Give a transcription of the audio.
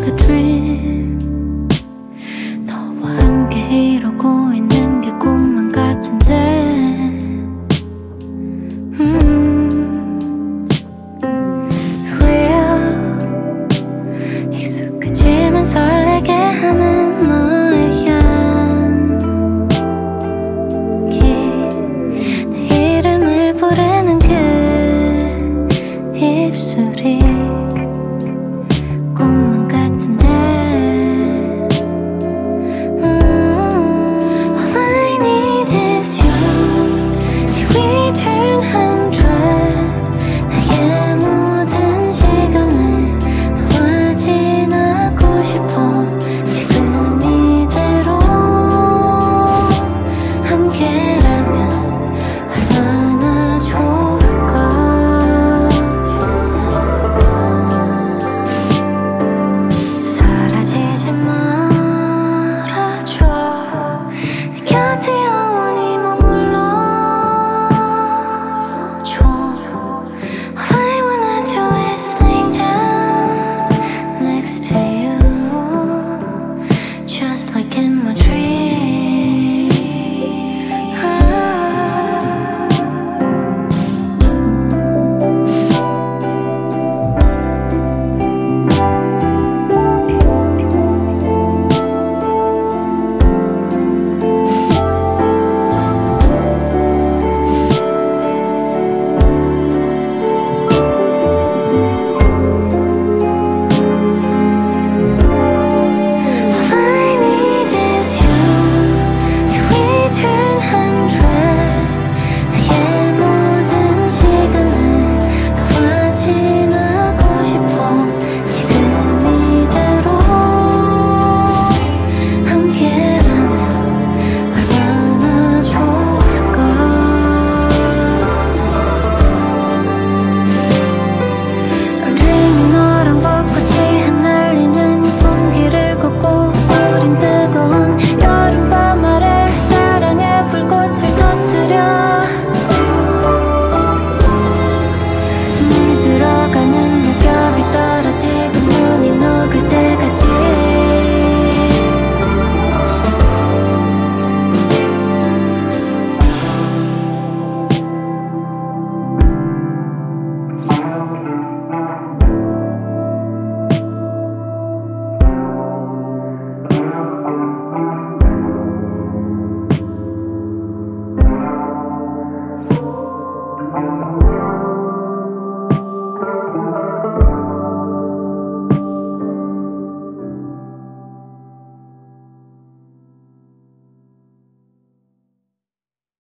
like a dream. 너와 함께 이루고 있는 게 꿈만 같은데 Real 익숙하지만 설레게 하는 너의 향기 내 이름을 부르는 그 입술이 꿈만 같은데 All I need is you Till we turn 100 나의 모든 시간을 너와 지나고 싶어 지금 이대로 함께라면 얼마나 좋을까 사라지지 말아줘 내 곁에 영원히 머물러줘 All I wanna do is lay down next to you